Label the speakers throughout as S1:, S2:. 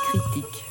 S1: Critique.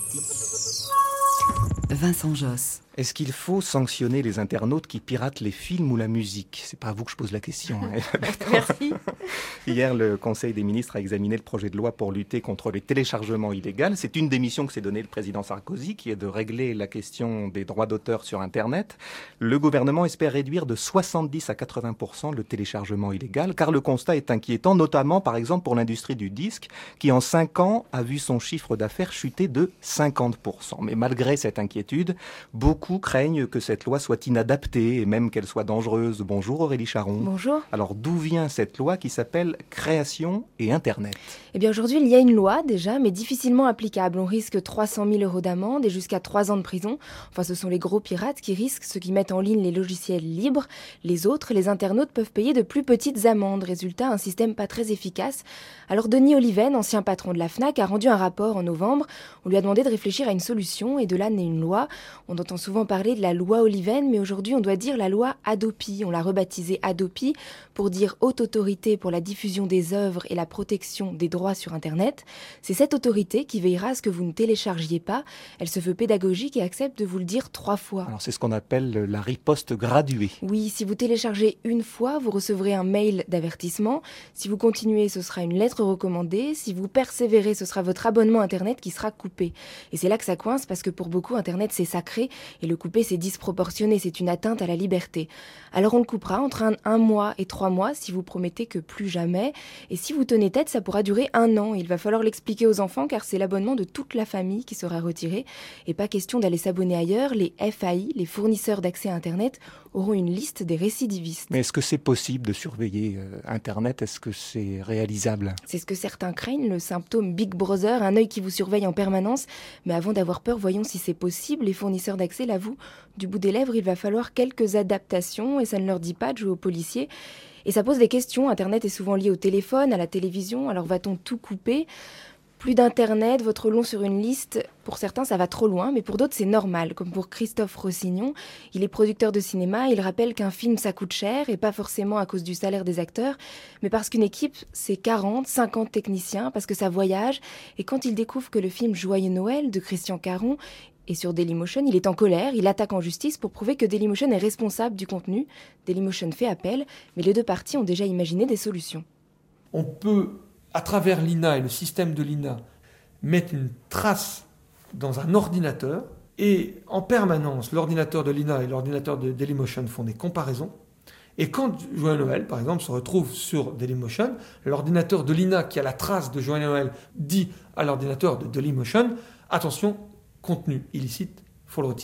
S1: Vincent Josse.
S2: Est-ce qu'il faut sanctionner les internautes qui piratent les films ou la musique ? C'est pas à vous que je pose la question.
S3: Merci.
S2: Hier, le Conseil des ministres a examiné le projet de loi pour lutter contre les téléchargements illégaux. C'est une des missions que s'est donnée le président Sarkozy, qui est de régler la question des droits d'auteur sur Internet. Le gouvernement espère réduire de 70 à 80% le téléchargement illégal, car le constat est inquiétant, notamment par exemple pour l'industrie du disque, qui en 5 ans a vu son chiffre d'affaires chuter de 50%. Mais malgré cette inquiétude, beaucoup craignent que cette loi soit inadaptée et même qu'elle soit dangereuse. Bonjour Aurélie Charon.
S3: Bonjour.
S2: Alors d'où vient cette loi qui s'appelle Création et Internet ?
S3: Eh bien aujourd'hui, il y a une loi déjà, mais difficilement applicable. On risque 300 000 € d'amende et jusqu'à 3 ans de prison. Enfin, ce sont les gros pirates qui risquent, ceux qui mettent en ligne les logiciels libres. Les autres, les internautes, peuvent payer de plus petites amendes. Résultat, un système pas très efficace. Alors Denis Oliven, ancien patron de la Fnac, a rendu un rapport en novembre. On lui a demandé de réfléchir à une solution et de là naît une loi. On entend souvent parler de la loi Oliven, mais aujourd'hui on doit dire la loi Hadopi. On l'a rebaptisée Hadopi pour dire Haute Autorité pour la diffusion des œuvres et la protection des droits sur Internet. C'est cette autorité qui veillera à ce que vous ne téléchargiez pas. Elle se veut pédagogique et accepte de vous le dire 3 fois.
S2: Alors c'est ce qu'on appelle la riposte graduée.
S3: Oui, si vous téléchargez une fois, vous recevrez un mail d'avertissement. Si vous continuez, ce sera une lettre recommandée. Si vous persévérez, ce sera votre abonnement Internet qui sera coupé. Et c'est là que ça coince parce que pour beaucoup, Internet c'est sacré et le couper c'est disproportionné, c'est une atteinte à la liberté. Alors on le coupera entre 1 mois et 3 mois si vous promettez que plus jamais. Et si vous tenez tête, ça pourra durer 1 an. Il va falloir l'expliquer aux enfants car c'est l'abonnement de toute la famille qui sera retiré. Et pas question d'aller s'abonner ailleurs. Les FAI, les fournisseurs d'accès à Internet, auront une liste des récidivistes.
S2: Mais est-ce que c'est possible de surveiller Internet ? Est-ce que c'est réalisable ?
S3: C'est ce que certains craignent, le symptôme Big Brother, un œil qui vous surveille en permanence. Mais avant d'avoir peur, voyons si c'est possible. Les fournisseurs d'accès l'avouent, du bout des lèvres, il va falloir quelques adaptations et ça ne leur dit pas de jouer aux policiers. Et ça pose des questions. Internet est souvent lié au téléphone, à la télévision, alors va-t-on tout couper ? Plus d'Internet, votre long sur une liste, pour certains ça va trop loin, mais pour d'autres c'est normal, comme pour Christophe Rossignon. Il est producteur de cinéma, il rappelle qu'un film ça coûte cher, et pas forcément à cause du salaire des acteurs, mais parce qu'une équipe c'est 40, 50 techniciens, parce que ça voyage, et quand il découvre que le film Joyeux Noël de Christian Caron est sur Dailymotion, il est en colère, il attaque en justice pour prouver que Dailymotion est responsable du contenu. Dailymotion fait appel, mais les 2 parties ont déjà imaginé des solutions.
S4: On peut, à travers l'INA et le système de l'INA, mettre une trace dans un ordinateur et en permanence, l'ordinateur de l'INA et l'ordinateur de Dailymotion font des comparaisons. Et quand Joyeux Noël, par exemple, se retrouve sur Dailymotion, l'ordinateur de l'INA qui a la trace de Joyeux Noël dit à l'ordinateur de Dailymotion « Attention, contenu illicite, il faut le retirer ».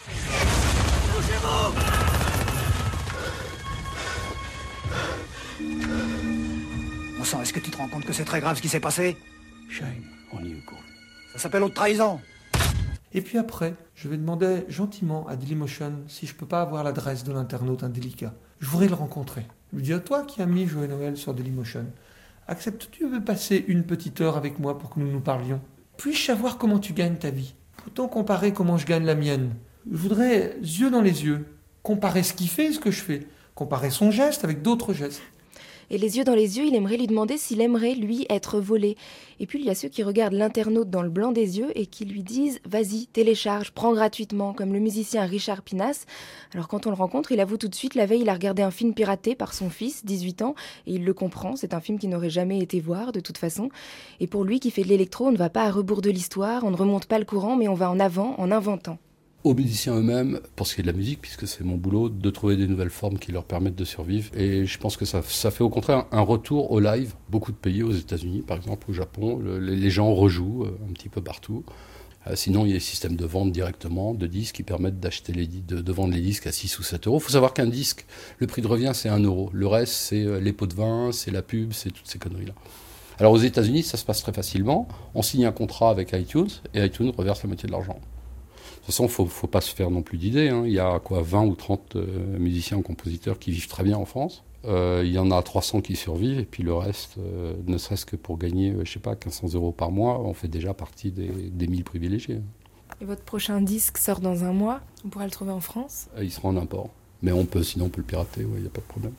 S5: Bon sang, est-ce que tu te rends compte que c'est très grave ce qui s'est passé ?
S6: Shame on you, Gordon.
S5: Ça s'appelle haute trahison.
S4: Et puis après, je vais demander gentiment à Dailymotion si je peux pas avoir l'adresse de l'internaute indélicat. Je voudrais le rencontrer. Je lui dis, toi qui as mis Joyeux Noël sur Dailymotion, acceptes-tu de passer une petite heure avec moi pour que nous nous parlions ? Puis-je savoir comment tu gagnes ta vie ? Peut-on comparer comment je gagne la mienne ? Je voudrais, yeux dans les yeux, comparer ce qu'il fait et ce que je fais. Comparer son geste avec d'autres gestes.
S3: Et les yeux dans les yeux, il aimerait lui demander s'il aimerait, lui, être volé. Et puis il y a ceux qui regardent l'internaute dans le blanc des yeux et qui lui disent « Vas-y, télécharge, prends gratuitement », comme le musicien Richard Pinas. Alors quand on le rencontre, il avoue tout de suite, la veille, il a regardé un film piraté par son fils, 18 ans, et il le comprend, c'est un film qu'il n'aurait jamais été voir, de toute façon. Et pour lui qui fait de l'électro, on ne va pas à rebours de l'histoire, on ne remonte pas le courant, mais on va en avant, en inventant.
S6: Aux musiciens eux-mêmes, pour ce qui est de la musique, puisque c'est mon boulot, de trouver des nouvelles formes qui leur permettent de survivre. Et je pense que ça fait au contraire un retour au live. Beaucoup de pays, aux États-Unis par exemple, au Japon, les gens rejouent un petit peu partout. Sinon, il y a des systèmes de vente directement de disques qui permettent de vendre les disques à 6 ou 7 euros. Il faut savoir qu'un disque, le prix de revient, c'est 1 euro. Le reste, c'est les pots de vin, c'est la pub, c'est toutes ces conneries-là. Alors aux États-Unis, ça se passe très facilement. On signe un contrat avec iTunes et iTunes reverse la moitié de l'argent. De toute façon, faut pas se faire non plus d'idées. Hein. Il y a 20 ou 30 musiciens ou compositeurs qui vivent très bien en France. Il y en a 300 qui survivent, et puis le reste, ne serait-ce que pour gagner, 1500 € par mois, on fait déjà partie des 1000 privilégiés.
S3: Et votre prochain disque sort dans 1 mois, on pourra le trouver en France ?
S6: Il sera en import. Mais sinon on peut le pirater, il n'y a pas de problème.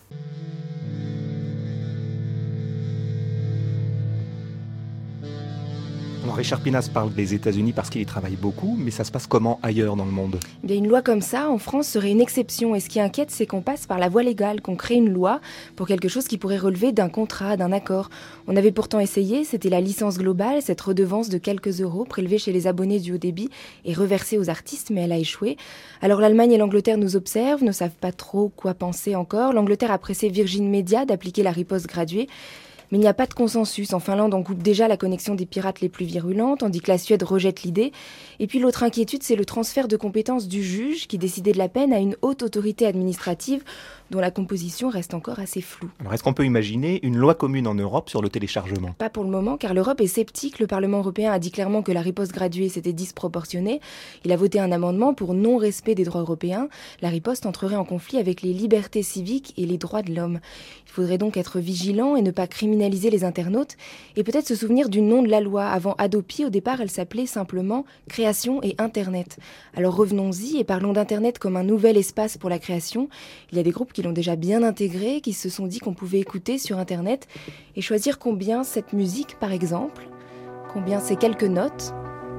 S2: Alors Richard Pinas parle des États-Unis parce qu'il y travaille beaucoup, mais ça se passe comment ailleurs dans le monde ?
S3: Eh bien, une loi comme ça, en France, serait une exception. Et ce qui inquiète, c'est qu'on passe par la voie légale, qu'on crée une loi pour quelque chose qui pourrait relever d'un contrat, d'un accord. On avait pourtant essayé, c'était la licence globale, cette redevance de quelques euros prélevée chez les abonnés du haut débit et reversée aux artistes, mais elle a échoué. Alors l'Allemagne et l'Angleterre nous observent, ne savent pas trop quoi penser encore. L'Angleterre a pressé Virgin Media d'appliquer la riposte graduée. Mais il n'y a pas de consensus. En Finlande, on coupe déjà la connexion des pirates les plus virulents, tandis que la Suède rejette l'idée. Et puis l'autre inquiétude, c'est le transfert de compétences du juge qui décidait de la peine à une haute autorité administrative dont la composition reste encore assez floue.
S2: Alors est-ce qu'on peut imaginer une loi commune en Europe sur le téléchargement ?
S3: Pas pour le moment, car l'Europe est sceptique. Le Parlement européen a dit clairement que la riposte graduée c'était disproportionné. Il a voté un amendement pour non-respect des droits européens. La riposte entrerait en conflit avec les libertés civiques et les droits de l'homme. Il faudrait donc être vigilant et ne pas criminaliser les internautes. Et peut-être se souvenir du nom de la loi. Avant Adopi, au départ, elle s'appelait simplement Création et Internet. Alors revenons-y et parlons d'Internet comme un nouvel espace pour la création. Il y a des groupes qui l'ont déjà bien intégré, qui se sont dit qu'on pouvait écouter sur Internet et choisir combien cette musique, par exemple, combien ces quelques notes,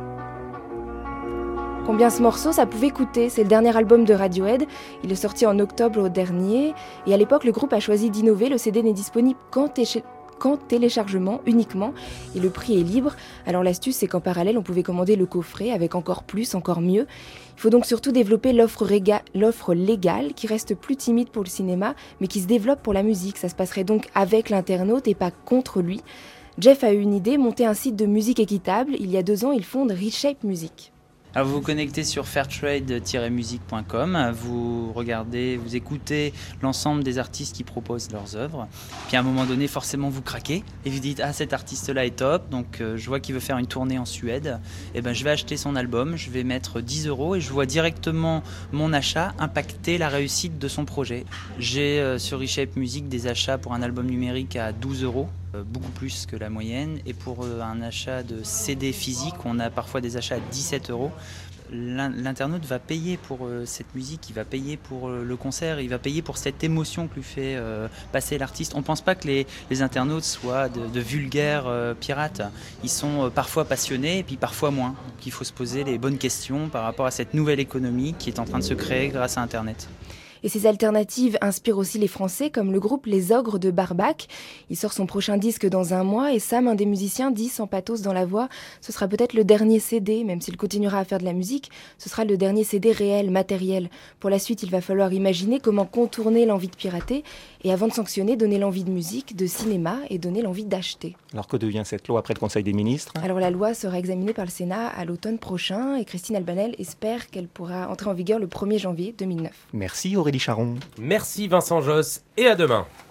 S3: combien ce morceau, ça pouvait coûter. C'est le dernier album de Radiohead, il est sorti en octobre dernier, et à l'époque, le groupe a choisi d'innover, le CD n'est disponible qu'en téléchargement uniquement, et le prix est libre. Alors l'astuce, c'est qu'en parallèle, on pouvait commander le coffret avec encore plus, encore mieux. Il faut donc surtout développer l'offre légale qui reste plus timide pour le cinéma, mais qui se développe pour la musique. Ça se passerait donc avec l'internaute et pas contre lui. Jeff a eu une idée, monter un site de musique équitable. Il y a 2 ans, il fonde Reshape Music.
S1: Alors vous vous connectez sur fairtrade-music.com, vous regardez, vous écoutez l'ensemble des artistes qui proposent leurs œuvres, puis à un moment donné forcément vous craquez et vous dites cet artiste-là est top, donc je vois qu'il veut faire une tournée en Suède, et ben je vais acheter son album, je vais mettre 10 € et je vois directement mon achat impacter la réussite de son projet. J'ai sur Reshape Music des achats pour un album numérique à 12 €. Beaucoup plus que la moyenne, et pour un achat de CD physique on a parfois des achats à 17 €. L'internaute va payer pour cette musique, il va payer pour le concert, il va payer pour cette émotion que lui fait passer l'artiste. On ne pense pas que les internautes soient de vulgaires pirates, ils sont parfois passionnés et puis parfois moins. Donc il faut se poser les bonnes questions par rapport à cette nouvelle économie qui est en train de se créer grâce à Internet.
S3: Et ces alternatives inspirent aussi les Français, comme le groupe Les Ogres de Barbac. Il sort son prochain disque dans un mois et Sam, un des musiciens, dit sans pathos dans la voix, ce sera peut-être le dernier CD, même s'il continuera à faire de la musique, ce sera le dernier CD réel, matériel. Pour la suite, il va falloir imaginer comment contourner l'envie de pirater et avant de sanctionner, donner l'envie de musique, de cinéma et donner l'envie d'acheter.
S2: Alors que devient cette loi après le Conseil des ministres ?
S3: Alors la loi sera examinée par le Sénat à l'automne prochain et Christine Albanel espère qu'elle pourra entrer en vigueur le 1er janvier 2009.
S2: Merci Aurélie Charon.
S7: Merci Vincent Josse et à demain.